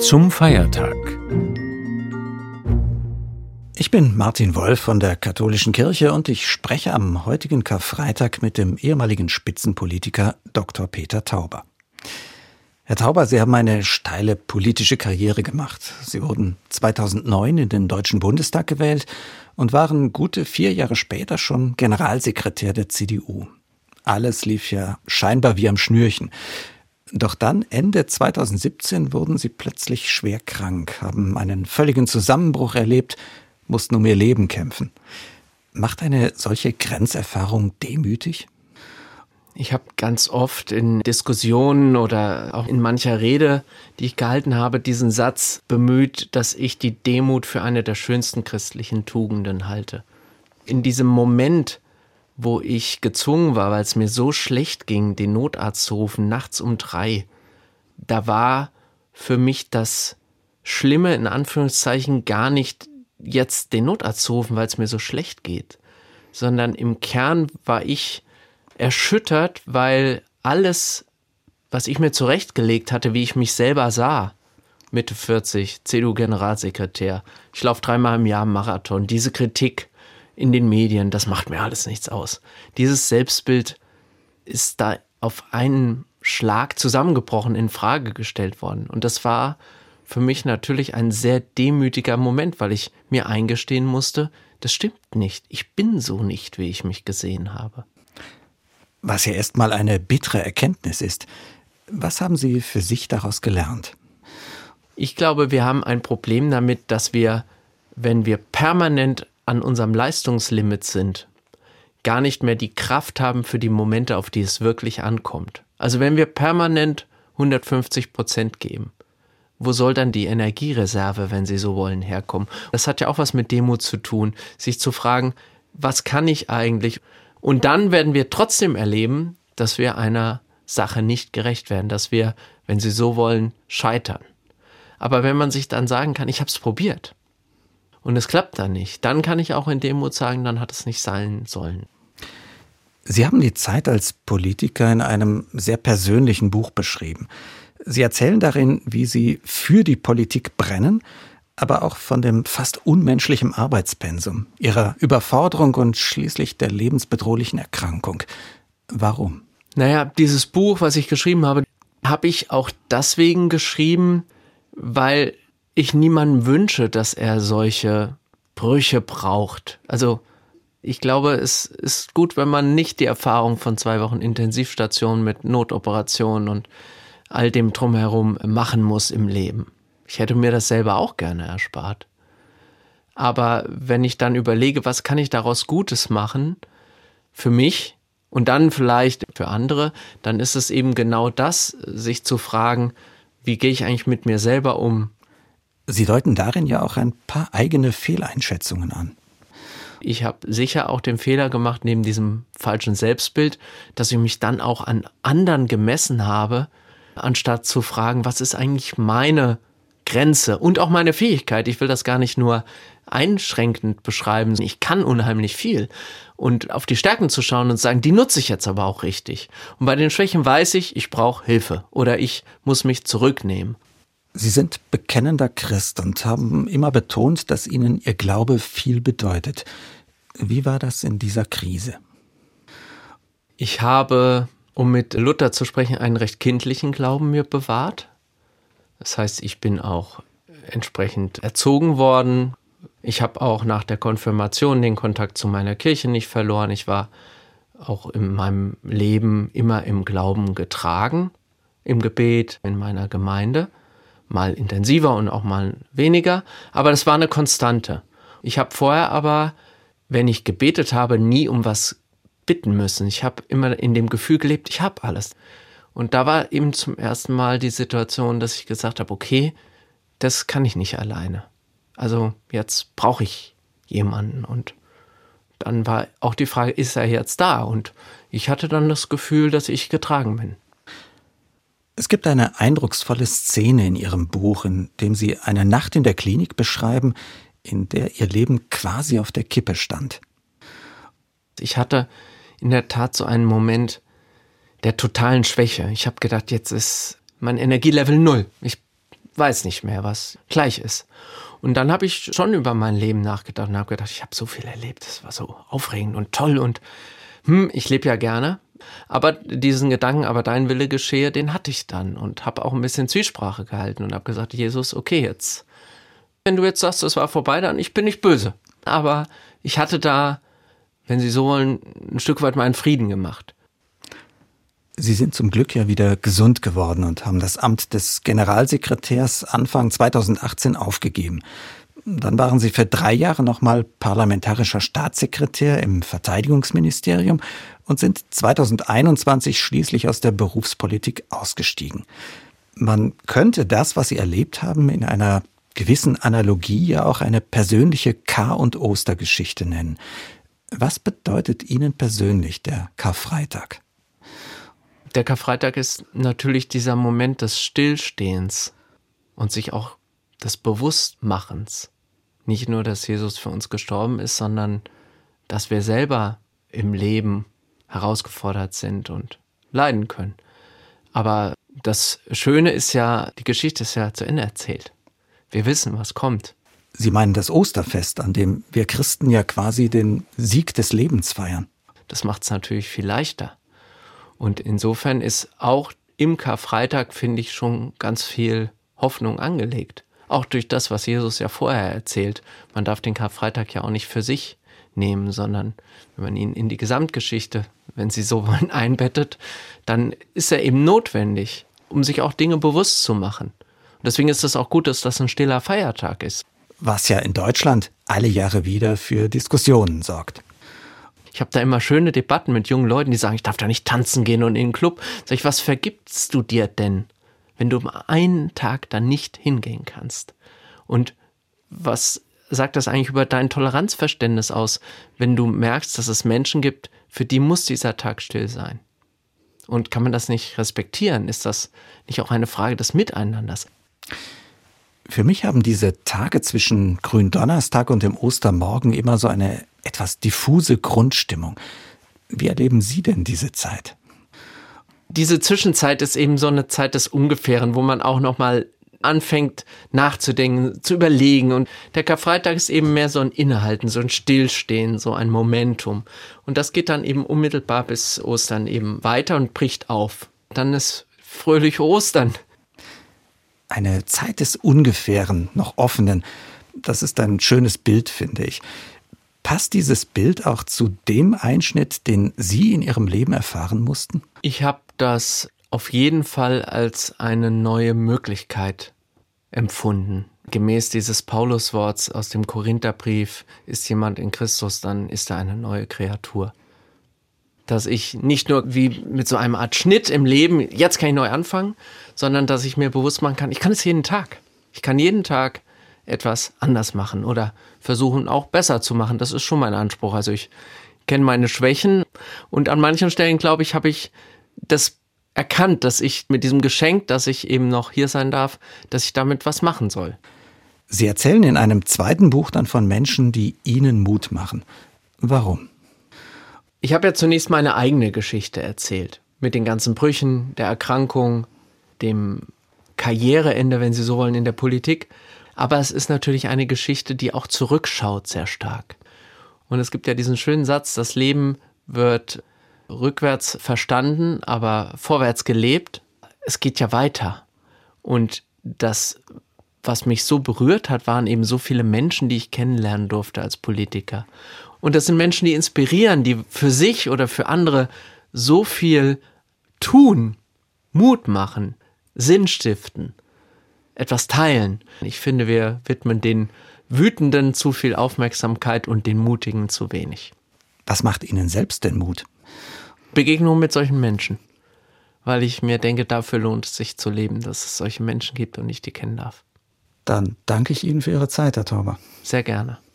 Zum Feiertag. Ich bin Martin Wolf von der Katholischen Kirche und ich spreche am heutigen Karfreitag mit dem ehemaligen Spitzenpolitiker Dr. Peter Tauber. Herr Tauber, Sie haben eine steile politische Karriere gemacht. Sie wurden 2009 in den Deutschen Bundestag gewählt und waren gute 4 Jahre später schon Generalsekretär der CDU. Alles lief ja scheinbar wie am Schnürchen. Doch dann, Ende 2017, wurden Sie plötzlich schwer krank, haben einen völligen Zusammenbruch erlebt, mussten um Ihr Leben kämpfen. Macht eine solche Grenzerfahrung demütig? Ich habe ganz oft in Diskussionen oder auch in mancher Rede, die ich gehalten habe, diesen Satz bemüht, dass ich die Demut für eine der schönsten christlichen Tugenden halte. In diesem Moment, wo ich gezwungen war, weil es mir so schlecht ging, den Notarzt zu rufen, nachts um 3, da war für mich das Schlimme, in Anführungszeichen, gar nicht jetzt den Notarzt zu rufen, weil es mir so schlecht geht, sondern im Kern war ich erschüttert, weil alles, was ich mir zurechtgelegt hatte, wie ich mich selber sah, Mitte 40, CDU-Generalsekretär, ich laufe 3-mal im Jahr einen Marathon, diese Kritik in den Medien, das macht mir alles nichts aus. Dieses Selbstbild ist da auf einen Schlag zusammengebrochen, in Frage gestellt worden. Und das war für mich natürlich ein sehr demütiger Moment, weil ich mir eingestehen musste, das stimmt nicht. Ich bin so nicht, wie ich mich gesehen habe. Was ja erstmal eine bittere Erkenntnis ist. Was haben Sie für sich daraus gelernt? Ich glaube, wir haben ein Problem damit, dass wir, wenn wir permanent an unserem Leistungslimit sind, gar nicht mehr die Kraft haben für die Momente, auf die es wirklich ankommt. Also wenn wir permanent 150% geben, wo soll dann die Energiereserve, wenn Sie so wollen, herkommen? Das hat ja auch was mit Demut zu tun, sich zu fragen, was kann ich eigentlich? Und dann werden wir trotzdem erleben, dass wir einer Sache nicht gerecht werden, dass wir, wenn Sie so wollen, scheitern. Aber wenn man sich dann sagen kann, ich habe es probiert und es klappt dann nicht, dann kann ich auch in Demut sagen, dann hat es nicht sein sollen. Sie haben die Zeit als Politiker in einem sehr persönlichen Buch beschrieben. Sie erzählen darin, wie Sie für die Politik brennen, aber auch von dem fast unmenschlichen Arbeitspensum, Ihrer Überforderung und schließlich der lebensbedrohlichen Erkrankung. Warum? Naja, dieses Buch, was ich geschrieben habe ich auch deswegen geschrieben, weil ich niemandem wünsche, dass er solche Brüche braucht. Also ich glaube, es ist gut, wenn man nicht die Erfahrung von 2 Wochen Intensivstation mit Notoperationen und all dem drumherum machen muss im Leben. Ich hätte mir das selber auch gerne erspart. Aber wenn ich dann überlege, was kann ich daraus Gutes machen für mich und dann vielleicht für andere, dann ist es eben genau das, sich zu fragen, wie gehe ich eigentlich mit mir selber um? Sie deuten darin ja auch ein paar eigene Fehleinschätzungen an. Ich habe sicher auch den Fehler gemacht, neben diesem falschen Selbstbild, dass ich mich dann auch an anderen gemessen habe, anstatt zu fragen, was ist eigentlich meine Grenze und auch meine Fähigkeit. Ich will das gar nicht nur einschränkend beschreiben. Ich kann unheimlich viel. Und auf die Stärken zu schauen und sagen, die nutze ich jetzt aber auch richtig. Und bei den Schwächen weiß ich brauche Hilfe oder ich muss mich zurücknehmen. Sie sind bekennender Christ und haben immer betont, dass Ihnen Ihr Glaube viel bedeutet. Wie war das in dieser Krise? Ich habe, um mit Luther zu sprechen, einen recht kindlichen Glauben mir bewahrt. Das heißt, ich bin auch entsprechend erzogen worden. Ich habe auch nach der Konfirmation den Kontakt zu meiner Kirche nicht verloren. Ich war auch in meinem Leben immer im Glauben getragen, im Gebet, in meiner Gemeinde. Mal intensiver und auch mal weniger, aber das war eine Konstante. Ich habe vorher aber, wenn ich gebetet habe, nie um was bitten müssen. Ich habe immer in dem Gefühl gelebt, ich habe alles. Und da war eben zum ersten Mal die Situation, dass ich gesagt habe, okay, das kann ich nicht alleine. Also jetzt brauche ich jemanden. Und dann war auch die Frage, ist er jetzt da? Und ich hatte dann das Gefühl, dass ich getragen bin. Es gibt eine eindrucksvolle Szene in Ihrem Buch, in dem Sie eine Nacht in der Klinik beschreiben, in der Ihr Leben quasi auf der Kippe stand. Ich hatte in der Tat so einen Moment der totalen Schwäche. Ich habe gedacht, jetzt ist mein Energielevel 0. Ich weiß nicht mehr, was gleich ist. Und dann habe ich schon über mein Leben nachgedacht und habe gedacht, ich habe so viel erlebt, das war so aufregend und toll und ich lebe ja gerne. Aber diesen Gedanken, aber dein Wille geschehe, den hatte ich dann und habe auch ein bisschen Zwiesprache gehalten und habe gesagt, Jesus, okay, jetzt, wenn du jetzt sagst, es war vorbei, dann ich bin nicht böse. Aber ich hatte da, wenn Sie so wollen, ein Stück weit meinen Frieden gemacht. Sie sind zum Glück ja wieder gesund geworden und haben das Amt des Generalsekretärs Anfang 2018 aufgegeben. Dann waren Sie für 3 Jahre nochmal parlamentarischer Staatssekretär im Verteidigungsministerium und sind 2021 schließlich aus der Berufspolitik ausgestiegen. Man könnte das, was Sie erlebt haben, in einer gewissen Analogie ja auch eine persönliche Kar- und Ostergeschichte nennen. Was bedeutet Ihnen persönlich der Karfreitag? Der Karfreitag ist natürlich dieser Moment des Stillstehens und sich auch des Bewusstmachens. Nicht nur, dass Jesus für uns gestorben ist, sondern dass wir selber im Leben herausgefordert sind und leiden können. Aber das Schöne ist ja, die Geschichte ist ja zu Ende erzählt. Wir wissen, was kommt. Sie meinen das Osterfest, an dem wir Christen ja quasi den Sieg des Lebens feiern. Das macht es natürlich viel leichter. Und insofern ist auch im Karfreitag, finde ich, schon ganz viel Hoffnung angelegt. Auch durch das, was Jesus ja vorher erzählt. Man darf den Karfreitag ja auch nicht für sich nehmen, sondern wenn man ihn in die Gesamtgeschichte, wenn Sie so wollen, einbettet, dann ist er eben notwendig, um sich auch Dinge bewusst zu machen. Und deswegen ist es auch gut, dass das ein stiller Feiertag ist. Was ja in Deutschland alle Jahre wieder für Diskussionen sorgt. Ich habe da immer schöne Debatten mit jungen Leuten, die sagen, ich darf da nicht tanzen gehen und in den Club. Sag ich, was vergibst du dir denn, wenn du einen Tag da nicht hingehen kannst? Und was sagt das eigentlich über dein Toleranzverständnis aus, wenn du merkst, dass es Menschen gibt, für die muss dieser Tag still sein? Und kann man das nicht respektieren? Ist das nicht auch eine Frage des Miteinanders? Für mich haben diese Tage zwischen Gründonnerstag und dem Ostermorgen immer so eine etwas diffuse Grundstimmung. Wie erleben Sie denn diese Zeit? Diese Zwischenzeit ist eben so eine Zeit des Ungefähren, wo man auch noch mal anfängt nachzudenken, zu überlegen. Und der Karfreitag ist eben mehr so ein Innehalten, so ein Stillstehen, so ein Momentum. Und das geht dann eben unmittelbar bis Ostern eben weiter und bricht auf. Dann ist fröhlich Ostern. Eine Zeit des Ungefähren, noch Offenen. Das ist ein schönes Bild, finde ich. Passt dieses Bild auch zu dem Einschnitt, den Sie in Ihrem Leben erfahren mussten? Ich habe das auf jeden Fall als eine neue Möglichkeit empfunden. Gemäß dieses Paulusworts aus dem Korintherbrief, ist jemand in Christus, dann ist er eine neue Kreatur. Dass ich nicht nur wie mit so einem Art Schnitt im Leben, jetzt kann ich neu anfangen, sondern dass ich mir bewusst machen kann, ich kann es jeden Tag. Ich kann jeden Tag etwas anders machen oder versuchen auch besser zu machen. Das ist schon mein Anspruch. Also ich kenne meine Schwächen und an manchen Stellen, glaube ich, habe ich das erkannt, dass ich mit diesem Geschenk, dass ich eben noch hier sein darf, dass ich damit was machen soll. Sie erzählen in einem zweiten Buch dann von Menschen, die Ihnen Mut machen. Warum? Ich habe ja zunächst meine eigene Geschichte erzählt. Mit den ganzen Brüchen, der Erkrankung, dem Karriereende, wenn Sie so wollen, in der Politik. Aber es ist natürlich eine Geschichte, die auch zurückschaut sehr stark. Und es gibt ja diesen schönen Satz, das Leben wird rückwärts verstanden, aber vorwärts gelebt. Es geht ja weiter. Und das, was mich so berührt hat, waren eben so viele Menschen, die ich kennenlernen durfte als Politiker. Und das sind Menschen, die inspirieren, die für sich oder für andere so viel tun, Mut machen, Sinn stiften, etwas teilen. Ich finde, wir widmen den Wütenden zu viel Aufmerksamkeit und den Mutigen zu wenig. Was macht Ihnen selbst denn Mut? Begegnung mit solchen Menschen. Weil ich mir denke, dafür lohnt es sich zu leben, dass es solche Menschen gibt und ich die kennen darf. Dann danke ich Ihnen für Ihre Zeit, Herr Tauber. Sehr gerne.